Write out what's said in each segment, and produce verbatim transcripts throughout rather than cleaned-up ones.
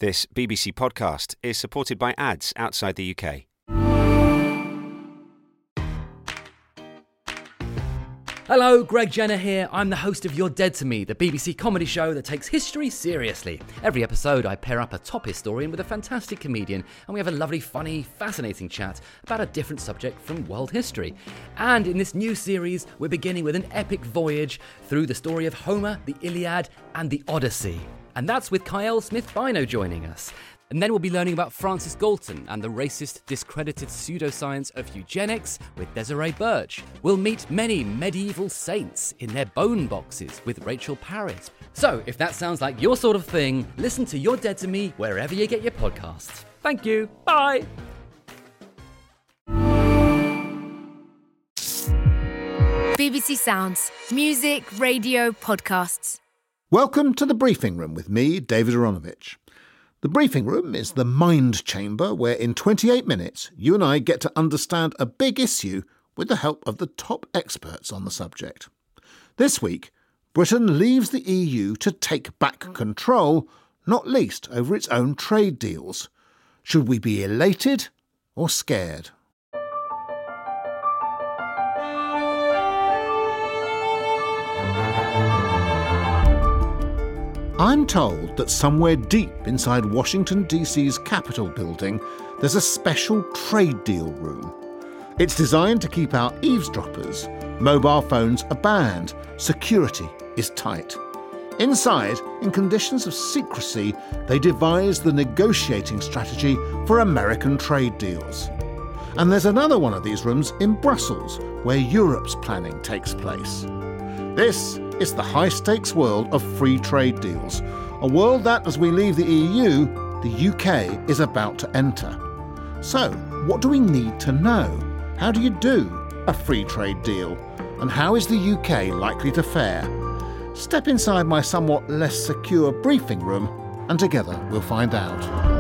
This B B C podcast is supported by ads outside the U K. Hello, Greg Jenner here. I'm the host of You're Dead to Me, the B B C comedy show that takes history seriously. Every episode, I pair up a top historian with a fantastic comedian, and we have a lovely, funny, fascinating chat about a different subject from world history. And in this new series, we're beginning with an epic voyage through the story of Homer, the Iliad, and the Odyssey. And that's with Kyle Smith-Bino joining us. And then we'll be learning about Francis Galton and the racist, discredited pseudoscience of eugenics with Desiree Birch. We'll meet many medieval saints in their bone boxes with Rachel Parrott. So, if that sounds like your sort of thing, listen to You're Dead to Me wherever you get your podcasts. Thank you. Bye. B B C Sounds. Music, radio, podcasts. Welcome to The Briefing Room with me, David Aronovich. The Briefing Room is the mind chamber where in twenty-eight minutes you and I get to understand a big issue with the help of the top experts on the subject. This week, Britain leaves the E U to take back control, not least over its own trade deals. Should we be elated or scared? I'm told that somewhere deep inside Washington D C's Capitol building, there's a special trade deal room. It's designed to keep out eavesdroppers. Mobile phones are banned. Security is tight. Inside, in conditions of secrecy, they devise the negotiating strategy for American trade deals. And there's another one of these rooms in Brussels, where Europe's planning takes place. This is the high-stakes world of free trade deals, a world that, as we leave the E U, the U K is about to enter. So, what do we need to know? How do you do a free trade deal? And how is the U K likely to fare? Step inside my somewhat less secure briefing room, and together we'll find out.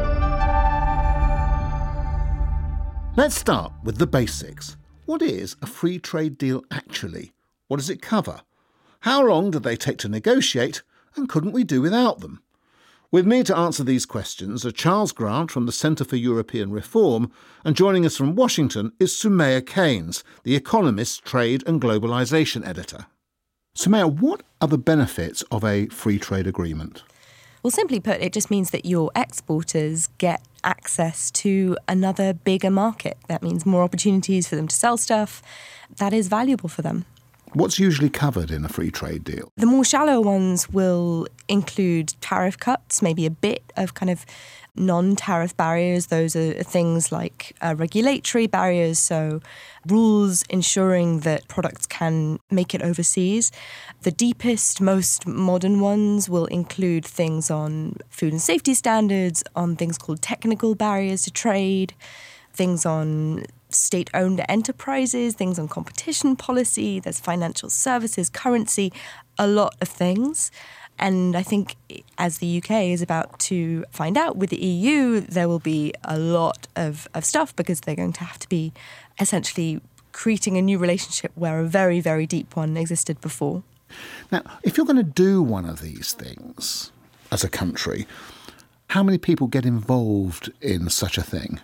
Let's start with the basics. What is a free trade deal actually? What does it cover? How long do they take to negotiate, and couldn't we do without them? With me to answer these questions are Charles Grant from the Centre for European Reform, and joining us from Washington is Soumaya Keynes, the Economist's Trade and Globalisation Editor. Soumaya, what are the benefits of a free trade agreement? Well, simply put, it just means that your exporters get access to another bigger market. That means more opportunities for them to sell stuff that is valuable for them. What's usually covered in a free trade deal? The more shallow ones will include tariff cuts, maybe a bit of kind of non-tariff barriers. Those are things like uh, regulatory barriers, so rules ensuring that products can make it overseas. The deepest, most modern ones will include things on food and safety standards, on things called technical barriers to trade, things on state-owned enterprises, things on competition policy, there's financial services, currency, a lot of things. And I think as the U K is about to find out with the E U, there will be a lot of, of stuff because they're going to have to be essentially creating a new relationship where a very, very deep one existed before. Now, if you're going to do one of these things as a country, how many people get involved in such a thing?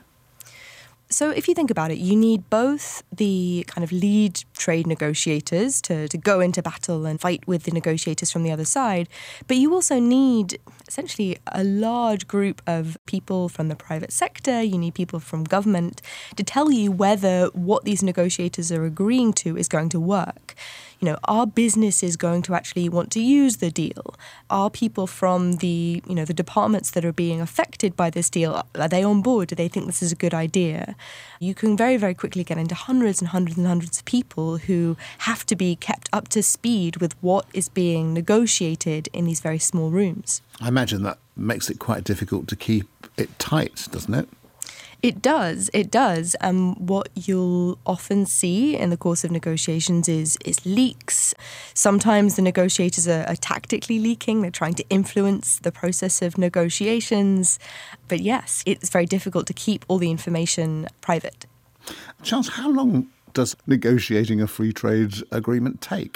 So if you think about it, you need both the kind of lead trade negotiators to, to go into battle and fight with the negotiators from the other side, but you also need essentially a large group of people from the private sector, you need people from government to tell you whether what these negotiators are agreeing to is going to work. You know, are businesses going to actually want to use the deal? Are people from the, you know, the departments that are being affected by this deal, are they on board? Do they think this is a good idea? You can very, very quickly get into hundreds and hundreds and hundreds of people who have to be kept up to speed with what is being negotiated in these very small rooms. I imagine that makes it quite difficult to keep it tight, doesn't it? It does, it does. Um, what you'll often see in the course of negotiations is, is leaks. Sometimes the negotiators are, are tactically leaking. They're trying to influence the process of negotiations. But yes, it's very difficult to keep all the information private. Charles, how long does negotiating a free trade agreement take?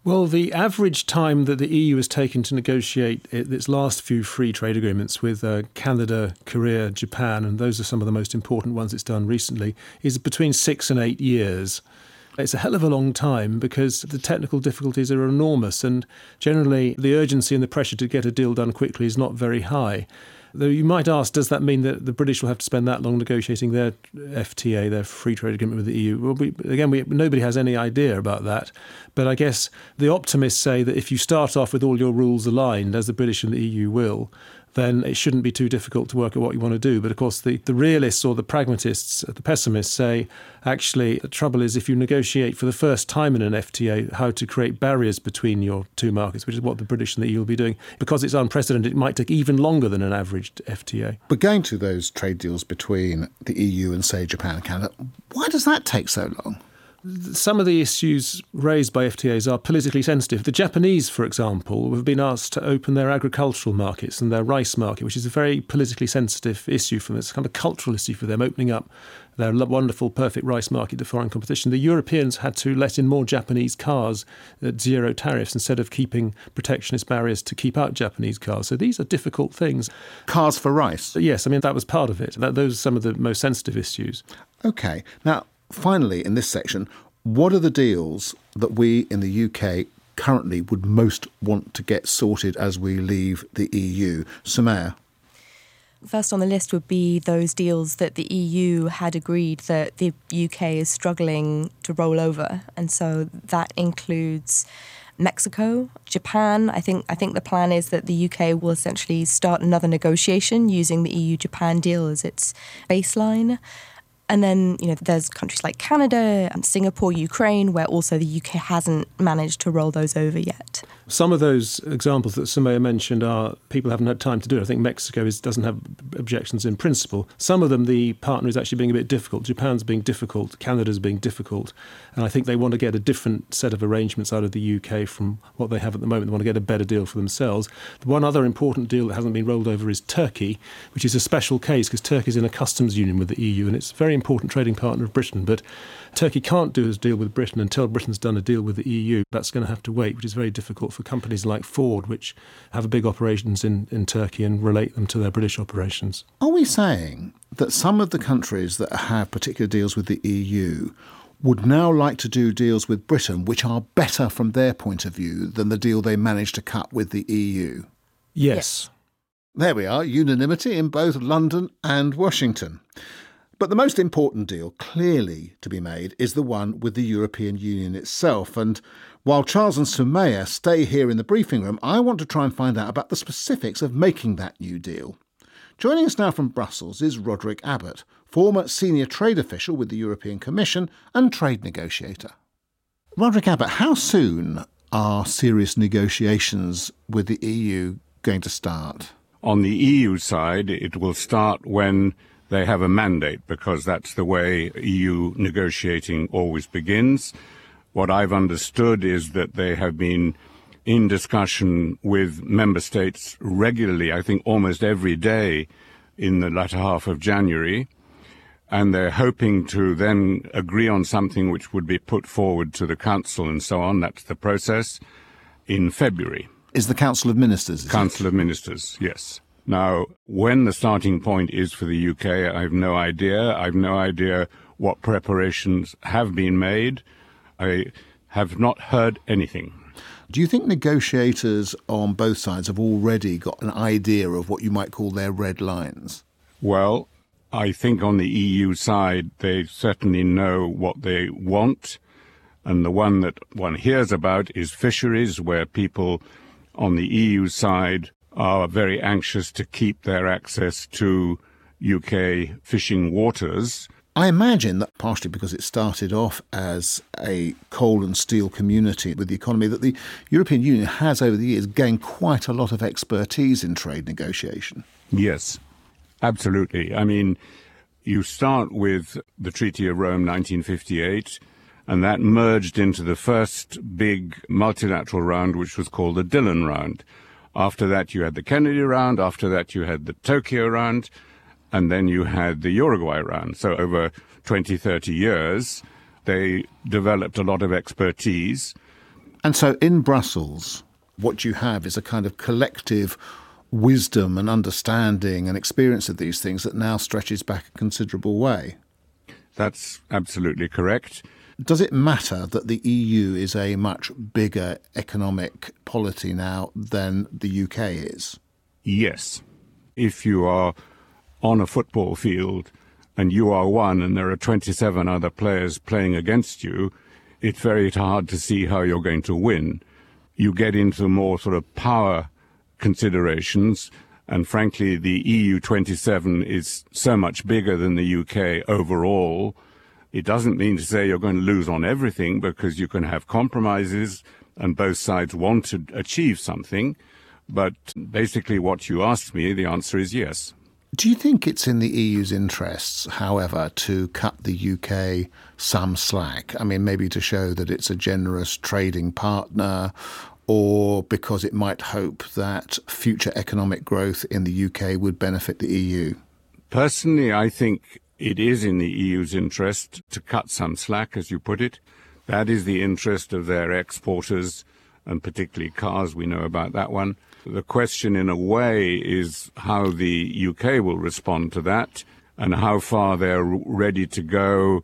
Well, the average time that the E U has taken to negotiate its last few free trade agreements with uh, Canada, Korea, Japan, and those are some of the most important ones it's done recently, is between six and eight years. It's a hell of a long time because the technical difficulties are enormous, and generally the urgency and the pressure to get a deal done quickly is not very high. Though you might ask, does that mean that the British will have to spend that long negotiating their F T A, their free trade agreement with the E U? Well, we, again, we, nobody has any idea about that. But I guess the optimists say that if you start off with all your rules aligned, as the British and the E U will, then it shouldn't be too difficult to work out what you want to do. But of course, the, the realists or the pragmatists, the pessimists say, actually, the trouble is if you negotiate for the first time in an F T A how to create barriers between your two markets, which is what the British and the E U will be doing, because it's unprecedented, it might take even longer than an average F T A. But going to those trade deals between the E U and, say, Japan and Canada, why does that take so long? Some of the issues raised by F T As are politically sensitive. The Japanese, for example, have been asked to open their agricultural markets and their rice market, which is a very politically sensitive issue for them. It's a kind of cultural issue for them, opening up their wonderful, perfect rice market to foreign competition. The Europeans had to let in more Japanese cars at zero tariffs instead of keeping protectionist barriers to keep out Japanese cars. So these are difficult things. Cars for rice? Yes, I mean, that was part of it. That, those are some of the most sensitive issues. OK. Now, finally, in this section, what are the deals that we in the U K currently would most want to get sorted as we leave the E U? Soumaya? First on the list would be those deals that the E U had agreed that the U K is struggling to roll over. And so that includes Mexico, Japan. I think I think the plan is that the U K will essentially start another negotiation using the E U-Japan deal as its baseline. And then, you know, there's countries like Canada and Singapore, Ukraine, where also the U K hasn't managed to roll those over yet. Some of those examples that Soumaya mentioned are people haven't had time to do it. I think Mexico is, doesn't have objections in principle. Some of them, the partner is actually being a bit difficult. Japan's being difficult. Canada's being difficult. And I think they want to get a different set of arrangements out of the U K from what they have at the moment. They want to get a better deal for themselves. The one other important deal that hasn't been rolled over is Turkey, which is a special case because Turkey's in a customs union with the E U, and it's a very important trading partner of Britain. But Turkey can't do a deal with Britain until Britain's done a deal with the E U. That's going to have to wait, which is very difficult for companies like Ford, which have big operations in, in Turkey and relate them to their British operations. Are we saying that some of the countries that have particular deals with the E U would now like to do deals with Britain which are better from their point of view than the deal they managed to cut with the E U? Yes. There we are, unanimity in both London and Washington. But the most important deal, clearly to be made, is the one with the European Union itself. And while Charles and Soumaya stay here in the briefing room, I want to try and find out about the specifics of making that new deal. Joining us now from Brussels is Roderick Abbott, former senior trade official with the European Commission and trade negotiator. Roderick Abbott, how soon are serious negotiations with the E U going to start? On the E U side, it will start when they have a mandate, because that's the way E U negotiating always begins. What I've understood is that they have been in discussion with member states regularly, I think almost every day in the latter half of January, and they're hoping to then agree on something which would be put forward to the Council and so on. That's the process in February. Is the Council of Ministers? Council of Ministers, yes. Now, when the starting point is for the U K, I have no idea. I have no idea what preparations have been made. I have not heard anything. Do you think negotiators on both sides have already got an idea of what you might call their red lines? Well, I think on the E U side, they certainly know what they want. And the one that one hears about is fisheries, where people on the E U side are very anxious to keep their access to U K fishing waters. I imagine that partially because it started off as a coal and steel community with the economy, that the European Union has over the years gained quite a lot of expertise in trade negotiation. Yes, absolutely. I mean, you start with the Treaty of Rome nineteen fifty-eight, and that merged into the first big multilateral round, which was called the Dillon Round. After that, you had the Kennedy Round. After that, you had the Tokyo Round. And then you had the Uruguay Round. So over twenty, thirty years, they developed a lot of expertise. And so in Brussels, what you have is a kind of collective wisdom and understanding and experience of these things that now stretches back a considerable way. That's absolutely correct. Does it matter that the E U is a much bigger economic polity now than the U K is? Yes. If you are on a football field and you are one and there are twenty-seven other players playing against you, it's very hard to see how you're going to win. You get into more sort of power considerations, and frankly, the E U twenty-seven is so much bigger than the U K overall. It doesn't mean to say you're going to lose on everything, because you can have compromises and both sides want to achieve something. But basically what you asked me, the answer is yes. Do you think it's in the E U's interests, however, to cut the U K some slack? I mean, maybe to show that it's a generous trading partner, or because it might hope that future economic growth in the U K would benefit the E U? Personally, I think it is in the E U's interest to cut some slack, as you put it. That is the interest of their exporters, and particularly cars. We know about that one. The question, in a way, is how the U K will respond to that and how far they're ready to go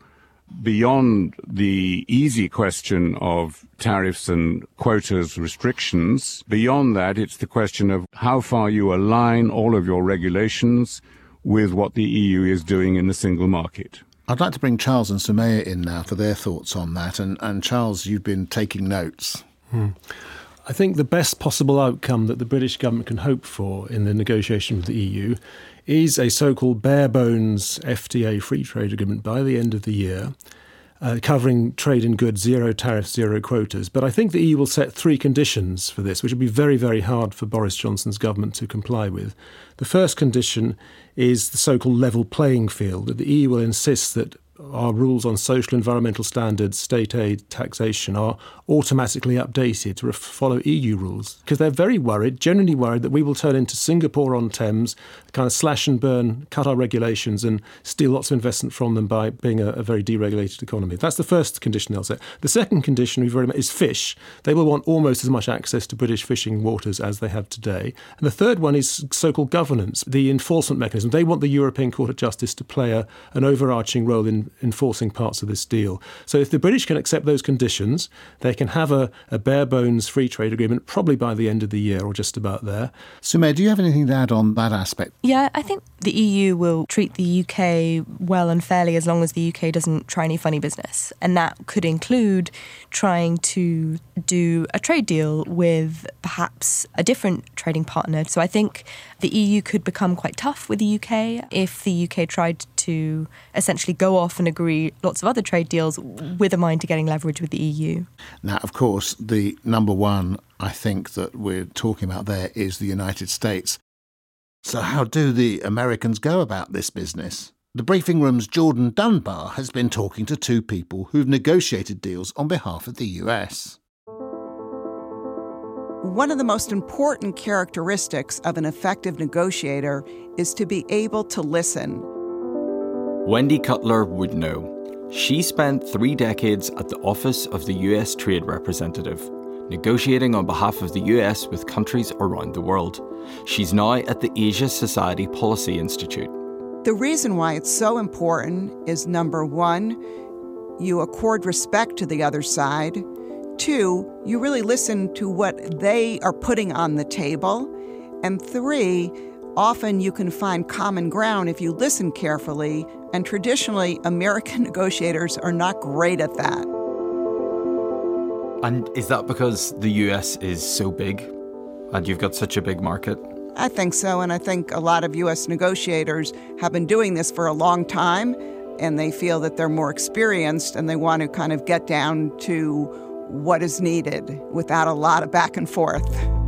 beyond the easy question of tariffs and quotas restrictions. Beyond that, it's the question of how far you align all of your regulations with what the E U is doing in the single market. I'd like to bring Charles and Soumaya in now for their thoughts on that. And, and Charles, you've been taking notes. Hmm. I think the best possible outcome that the British government can hope for in the negotiation with the E U is a so-called bare-bones F T A free trade agreement by the end of the year, uh, covering trade in goods, zero tariffs, zero quotas. But I think the E U will set three conditions for this, which will be very, very hard for Boris Johnson's government to comply with. The first condition is the so-called level playing field, that the E U will insist that our rules on social environmental standards, state aid, taxation are automatically updated to follow E U rules, because they're very worried, genuinely worried, that we will turn into Singapore-on-Thames, kind of slash and burn, cut our regulations and steal lots of investment from them by being a, a very deregulated economy. That's the first condition they'll set. The second condition we've already met is fish. They will want almost as much access to British fishing waters as they have today. And the third one is so-called governance, the enforcement mechanism. They want the European Court of Justice to play a, an overarching role in enforcing parts of this deal. So if the British can accept those conditions, they can have a, a bare-bones free trade agreement probably by the end of the year or just about there. Soumaya, do you have anything to add on that aspect? Yeah, I think the E U will treat the U K well and fairly as long as the U K doesn't try any funny business. And that could include trying to do a trade deal with perhaps a different trading partner. So I think the E U could become quite tough with the U K if the U K tried to essentially go off and agree lots of other trade deals with a mind to getting leverage with the E U. Now, of course, the number one, I think, that we're talking about there is the United States. So how do the Americans go about this business? The Briefing Room's Jordan Dunbar has been talking to two people who've negotiated deals on behalf of the U S. One of the most important characteristics of an effective negotiator is to be able to listen. Wendy Cutler would know. She spent three decades at the office of the U S Trade Representative, negotiating on behalf of the U S with countries around the world. She's now at the Asia Society Policy Institute. The reason why it's so important is, number one, you accord respect to the other side. Two, you really listen to what they are putting on the table. And three, often you can find common ground if you listen carefully, and traditionally, American negotiators are not great at that. And is that because the U S is so big and you've got such a big market? I think so, and I think a lot of U S negotiators have been doing this for a long time, and they feel that they're more experienced, and they want to kind of get down to what is needed without a lot of back and forth.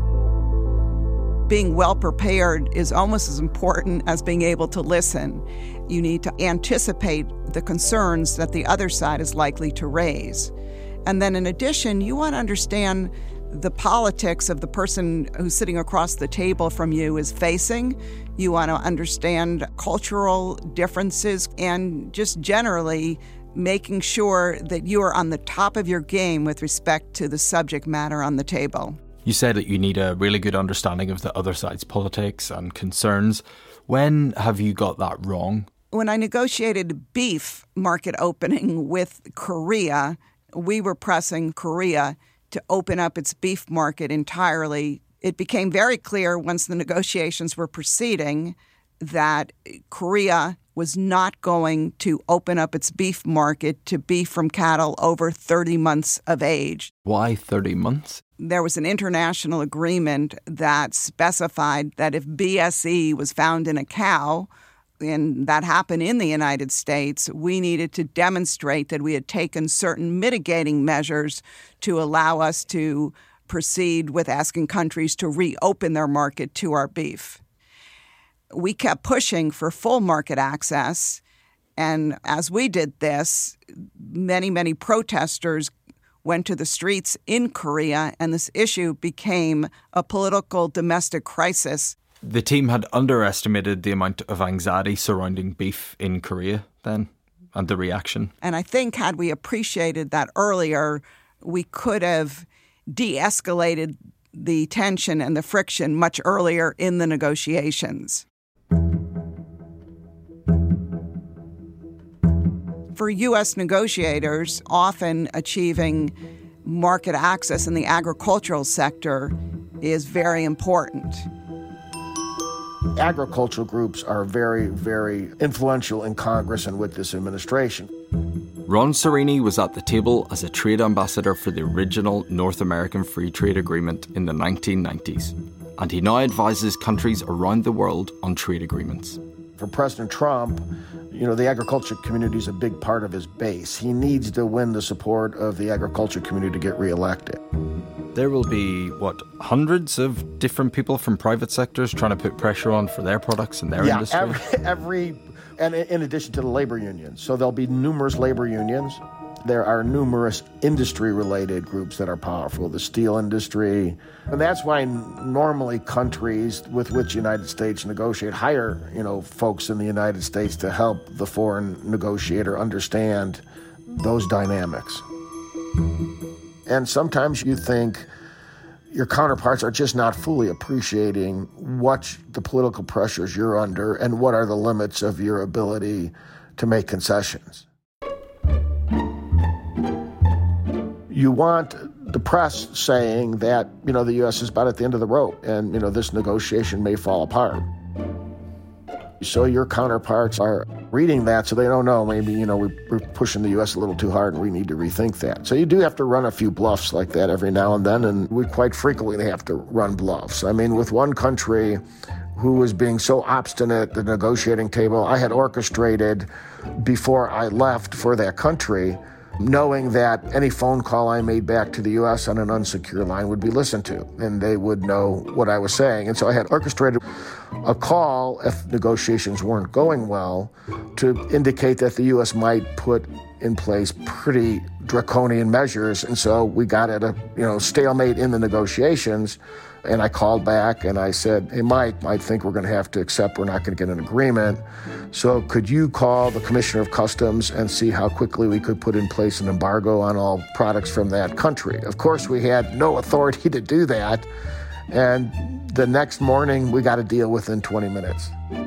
Being well prepared is almost as important as being able to listen. You need to anticipate the concerns that the other side is likely to raise. And then in addition, you want to understand the politics of the person who's sitting across the table from you is facing. You want to understand cultural differences and just generally making sure that you are on the top of your game with respect to the subject matter on the table. You said that you need a really good understanding of the other side's politics and concerns. When have you got that wrong? When I negotiated beef market opening with Korea, we were pressing Korea to open up its beef market entirely. It became very clear once the negotiations were proceeding that Korea was not going to open up its beef market to beef from cattle over thirty months of age. Why thirty months? There was an international agreement that specified that if B S E was found in a cow, and that happened in the United States, we needed to demonstrate that we had taken certain mitigating measures to allow us to proceed with asking countries to reopen their market to our beef. We kept pushing for full market access, and as we did this, many, many protesters went to the streets in Korea, and this issue became a political domestic crisis. The team had underestimated the amount of anxiety surrounding beef in Korea then, and the reaction. And I think had we appreciated that earlier, we could have de-escalated the tension and the friction much earlier in the negotiations. For U S negotiators, often achieving market access in the agricultural sector is very important. Agricultural groups are very, very influential in Congress and with this administration. Ron Sereni was at the table as a trade ambassador for the original North American Free Trade Agreement in the nineteen nineties, and he now advises countries around the world on trade agreements. For President Trump, you know, the agriculture community is a big part of his base. He needs to win the support of the agriculture community to get reelected. There will be, what, hundreds of different people from private sectors trying to put pressure on for their products and their yeah, industry? Every, every, and in addition to the labor unions. So there'll be numerous labor unions. There are numerous industry-related groups that are powerful, the steel industry. And that's why normally countries with which the United States negotiate hire, you know, folks in the United States to help the foreign negotiator understand those dynamics. And sometimes you think your counterparts are just not fully appreciating what the political pressures you're under and what are the limits of your ability to make concessions. You want the press saying that, you know, the U S is about at the end of the rope and, you know, this negotiation may fall apart. So your counterparts are reading that so they don't know, maybe, you know, we're pushing the U S a little too hard and we need to rethink that. So you do have to run a few bluffs like that every now and then, and we quite frequently have to run bluffs. I mean, with one country who was being so obstinate at the negotiating table, I had orchestrated before I left for that country, knowing that any phone call I made back to the U S on an unsecure line would be listened to, and they would know what I was saying. And so I had orchestrated a call, if negotiations weren't going well, to indicate that the U S might put in place pretty draconian measures. And so we got at a you know stalemate in the negotiations. And I called back and I said, hey, Mike, I think we're going to have to accept we're not going to get an agreement. So could you call the Commissioner of Customs and see how quickly we could put in place an embargo on all products from that country? Of course, we had no authority to do that. And the next morning, we got a deal within twenty minutes.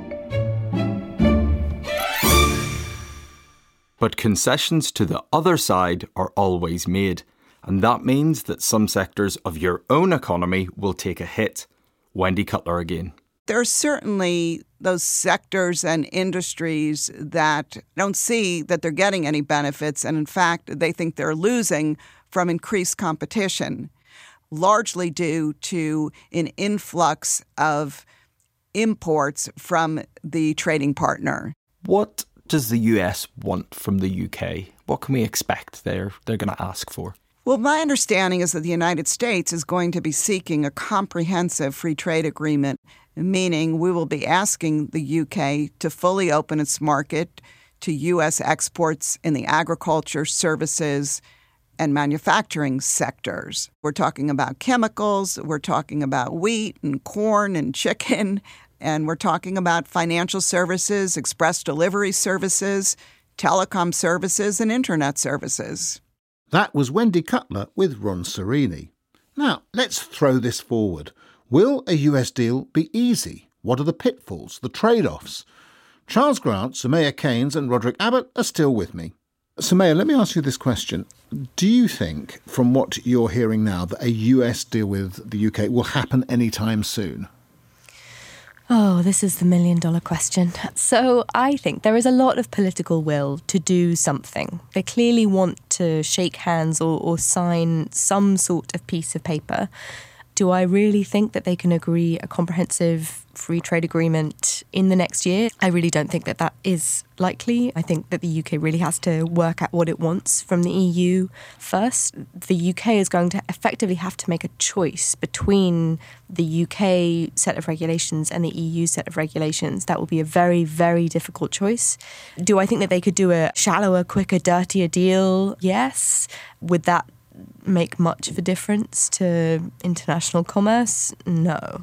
But concessions to the other side are always made. And that means that some sectors of your own economy will take a hit. Wendy Cutler again. There are certainly those sectors and industries that don't see that they're getting any benefits, and in fact, they think they're losing from increased competition, largely due to an influx of imports from the trading partner. What does the U S want from the U K? What can we expect they're, they're going to ask for? Well, my understanding is that the United States is going to be seeking a comprehensive free trade agreement, meaning we will be asking the U K to fully open its market to U S exports in the agriculture, services, and manufacturing sectors. We're talking about chemicals, we're talking about wheat and corn and chicken, and we're talking about financial services, express delivery services, telecom services and internet services. That was Wendy Cutler with Ron Serini. Now, let's throw this forward. Will a U S deal be easy? What are the pitfalls, the trade-offs? Charles Grant, Soumaya Keynes and Roderick Abbott are still with me. Soumaya, let me ask you this question. Do you think, from what you're hearing now, that a U S deal with the U K will happen anytime soon? Oh, this is the million dollar question. So I think there is a lot of political will to do something. They clearly want to shake hands or, or sign some sort of piece of paper. Do I really think that they can agree a comprehensive free trade agreement in the next year? I really don't think that that is likely. I think that the U K really has to work out what it wants from the E U first. The U K is going to effectively have to make a choice between the U K set of regulations and the E U set of regulations. That will be a very, very difficult choice. Do I think that they could do a shallower, quicker, dirtier deal? Yes. Would that make much of a difference to international commerce? No.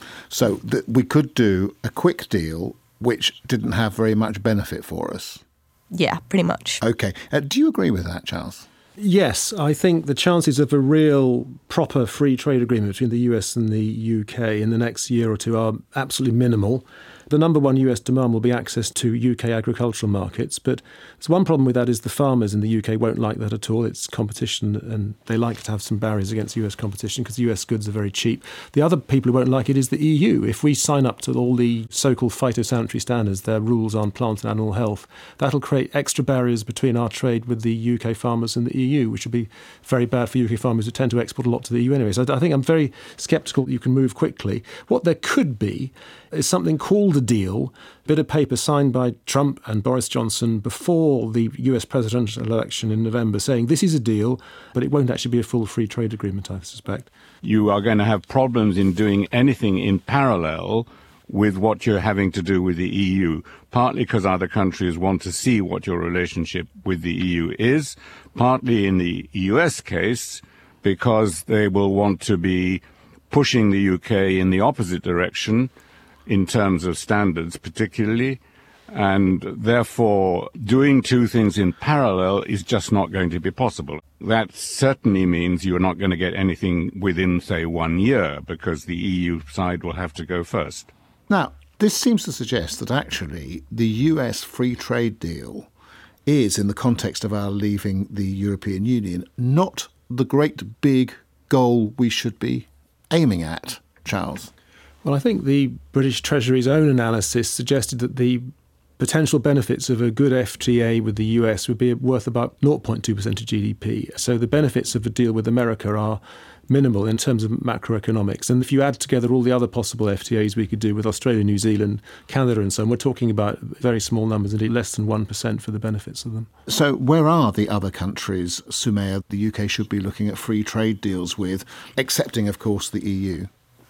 So th- we could do a quick deal which didn't have very much benefit for us? Yeah, pretty much. OK. Uh, do you agree with that, Charles? Yes, I think the chances of a real proper free trade agreement between the U S and the U K in the next year or two are absolutely minimal. The number one U S demand will be access to U K agricultural markets, but there's one problem with that is the farmers in the U K won't like that at all. It's competition, and they like to have some barriers against U S competition because U S goods are very cheap. The other people who won't like it is the E U. If we sign up to all the so-called phytosanitary standards, their rules on plant and animal health, that'll create extra barriers between our trade with the U K farmers and the E U, which would be very bad for U K farmers who tend to export a lot to the E U anyway. So I think I'm very sceptical that you can move quickly. What there could be is something called a deal, a bit of paper signed by Trump and Boris Johnson before the U S presidential election in November saying this is a deal, but it won't actually be a full free trade agreement, I suspect. You are going to have problems in doing anything in parallel with what you're having to do with the E U, partly because other countries want to see what your relationship with the E U is, partly in the U S case because they will want to be pushing the U K in the opposite direction in terms of standards particularly, and therefore doing two things in parallel is just not going to be possible. That certainly means you're not going to get anything within, say, one year, because the E U side will have to go first. Now, this seems to suggest that actually the U S free trade deal is, in the context of our leaving the European Union, not the great big goal we should be aiming at, Charles. Well, I think the British Treasury's own analysis suggested that the potential benefits of a good F T A with the U S would be worth about zero point two percent of G D P. So the benefits of a deal with America are minimal in terms of macroeconomics. And if you add together all the other possible F T As we could do with Australia, New Zealand, Canada and so on, we're talking about very small numbers, indeed less than one percent for the benefits of them. So where are the other countries, Soumaya, the U K should be looking at free trade deals with, excepting, of course, the E U?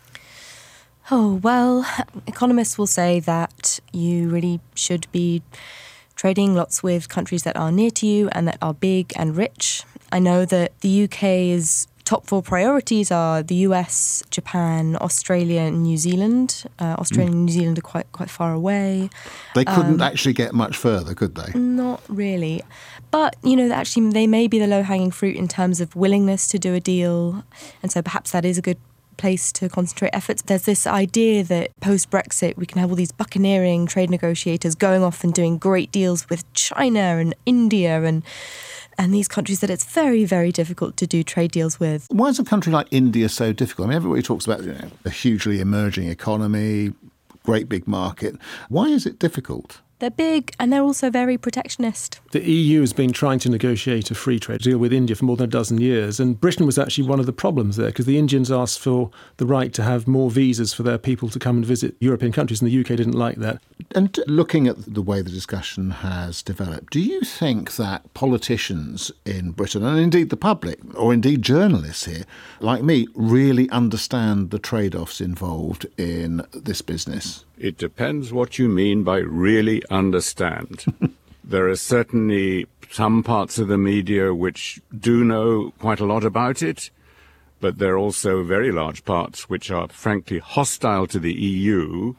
Oh, well, economists will say that you really should be trading lots with countries that are near to you and that are big and rich. I know that the U K's top four priorities are the U S, Japan, Australia and New Zealand. Uh, Australia mm. and New Zealand are quite quite far away. They couldn't um, actually get much further, could they? Not really. But, you know, actually they may be the low-hanging fruit in terms of willingness to do a deal. And so perhaps that is a good place to concentrate efforts. There's this idea that post-Brexit we can have all these buccaneering trade negotiators going off and doing great deals with China and India and and these countries that it's very, very difficult to do trade deals with. Why is a country like India so difficult? I mean, everybody talks about, you know, a hugely emerging economy, great big market. Why is it difficult? They're big and they're also very protectionist. The E U has been trying to negotiate a free trade deal with India for more than a dozen years, and Britain was actually one of the problems there because the Indians asked for the right to have more visas for their people to come and visit European countries, and the U K didn't like that. And looking at the way the discussion has developed, do you think that politicians in Britain, and indeed the public, or indeed journalists here, like me, really understand the trade-offs involved in this business? It depends what you mean by really understand. There are certainly some parts of the media which do know quite a lot about it, but there are also very large parts which are frankly hostile to the E U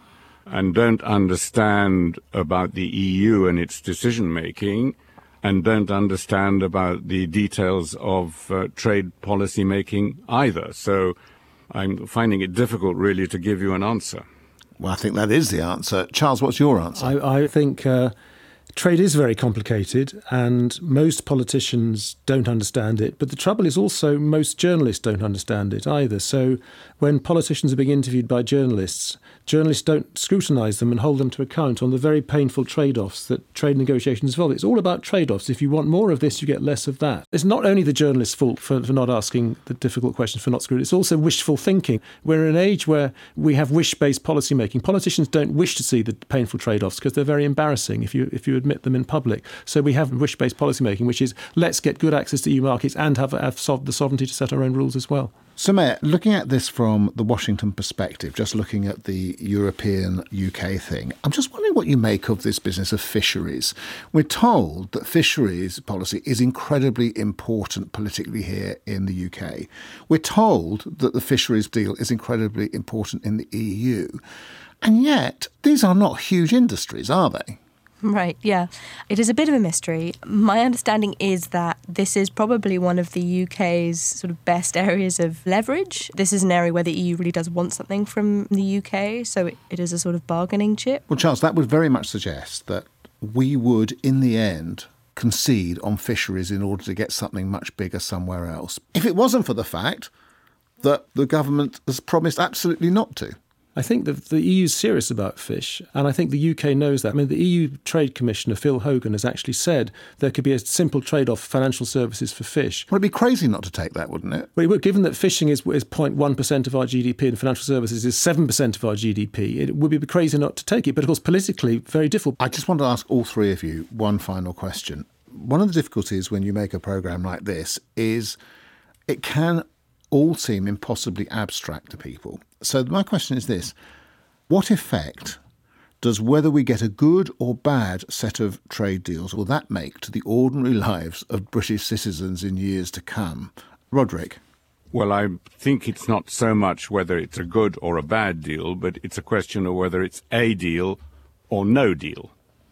and don't understand about the E U and its decision-making, and don't understand about the details of uh, trade policy making either. So I'm finding it difficult, really, to give you an answer. Well, I think that is the answer. Charles, what's your answer? I, I think uh, trade is very complicated and most politicians don't understand it. But the trouble is also most journalists don't understand it either. So when politicians are being interviewed by journalists, journalists don't scrutinise them and hold them to account on the very painful trade-offs that trade negotiations involve. It's all about trade-offs. If you want more of this, you get less of that. It's not only the journalist's fault for, for not asking the difficult questions, for not scrutinizing. It's also wishful thinking. We're in an age where we have wish-based policy making. Politicians don't wish to see the painful trade-offs because they're very embarrassing if you if you admit them in public. So we have wish-based policy making, which is let's get good access to E U markets and have, have the sovereignty to set our own rules as well. Sumayya, looking at this from the Washington perspective, just looking at the European U K thing, I'm just wondering what you make of this business of fisheries. We're told that fisheries policy is incredibly important politically here in the U K. We're told that the fisheries deal is incredibly important in the E U. And yet, these are not huge industries, are they? Right, yeah. It is a bit of a mystery. My understanding is that this is probably one of the U K's sort of best areas of leverage. This is an area where the E U really does want something from the U K, so it, it is a sort of bargaining chip. Well, Charles, that would very much suggest that we would, in the end, concede on fisheries in order to get something much bigger somewhere else. If it wasn't for the fact that the government has promised absolutely not to. I think that the E U is serious about fish, and I think the U K knows that. I mean, the E U Trade Commissioner, Phil Hogan, has actually said there could be a simple trade-off for financial services for fish. Well, it'd be crazy not to take that, wouldn't it? Well, it would, given that fishing is, is zero point one percent of our G D P and financial services is seven percent of our G D P. It would be crazy not to take it, but of course, politically, very difficult. I just want to ask all three of you one final question. One of the difficulties when you make a programme like this is it can all seem impossibly abstract to people. So my question is this: what effect does whether we get a good or bad set of trade deals will that make to the ordinary lives of British citizens in years to come? Roderick? Well, I think it's not so much whether it's a good or a bad deal, but it's a question of whether it's a deal or no deal.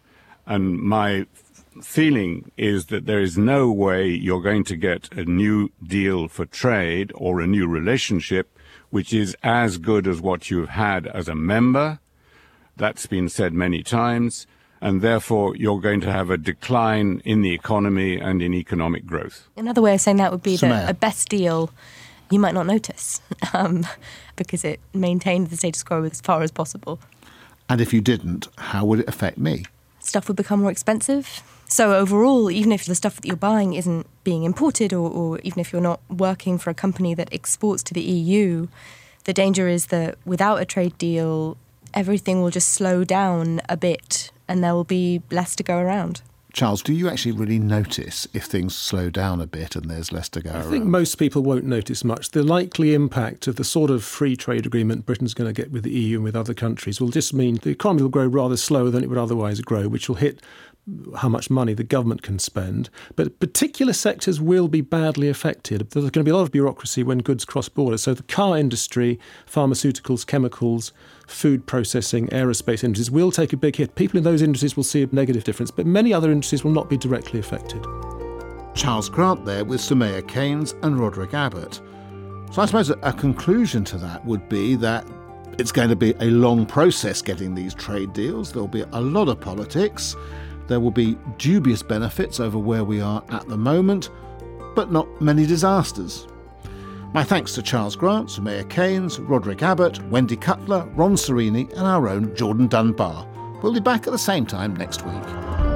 And my feeling is that there is no way you're going to get a new deal for trade or a new relationship which is as good as what you've had as a member. That's been said many times, and therefore you're going to have a decline in the economy and in economic growth. Another way of saying that would be Sumayya. that a best deal you might not notice um, because it maintained the status quo as far as possible. And if you didn't, how would it affect me? Stuff would become more expensive. So overall, even if the stuff that you're buying isn't being imported or, or even if you're not working for a company that exports to the E U, the danger is that without a trade deal, everything will just slow down a bit and there will be less to go around. Charles, do you actually really notice if things slow down a bit and there's less to go I around? I think most people won't notice much. The likely impact of the sort of free trade agreement Britain's going to get with the E U and with other countries will just mean the economy will grow rather slower than it would otherwise grow, which will hit how much money the government can spend. But particular sectors will be badly affected. There's going to be a lot of bureaucracy when goods cross borders. So the car industry, pharmaceuticals, chemicals, food processing, aerospace industries will take a big hit. People in those industries will see a negative difference, but many other industries will not be directly affected. Charles Grant there with Sumayya Keynes and Roderick Abbott. So I suppose a conclusion to that would be that it's going to be a long process getting these trade deals. There'll be a lot of politics. There will be dubious benefits over where we are at the moment, but not many disasters. My thanks to Charles Grant, Sumayya Keynes, Roderick Abbott, Wendy Cutler, Ron Serini and our own Jordan Dunbar. We'll be back at the same time next week.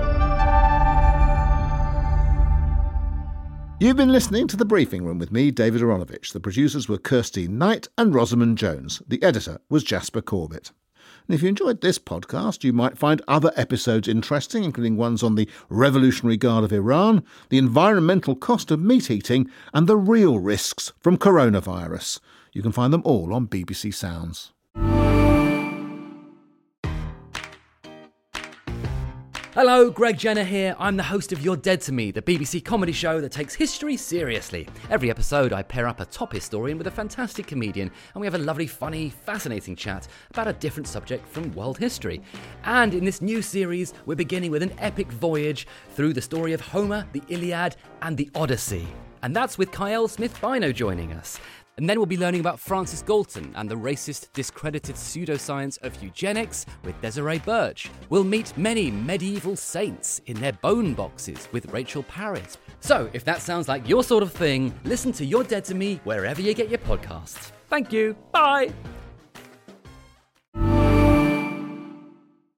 You've been listening to The Briefing Room with me, David Aronovich. The producers were Kirsty Knight and Rosamund Jones. The editor was Jasper Corbett. And if you enjoyed this podcast, you might find other episodes interesting, including ones on the Revolutionary Guard of Iran, the environmental cost of meat eating, and the real risks from coronavirus. You can find them all on B B C Sounds. Hello, Greg Jenner here. I'm the host of You're Dead to Me, the B B C comedy show that takes history seriously. Every episode, I pair up a top historian with a fantastic comedian, and we have a lovely, funny, fascinating chat about a different subject from world history. And in this new series, we're beginning with an epic voyage through the story of Homer, the Iliad, and the Odyssey. And that's with Kyle Smith-Bino joining us. And then we'll be learning about Francis Galton and the racist, discredited pseudoscience of eugenics with Desiree Birch. We'll meet many medieval saints in their bone boxes with Rachel Parris. So, if that sounds like your sort of thing, listen to You're Dead to Me wherever you get your podcasts. Thank you. Bye.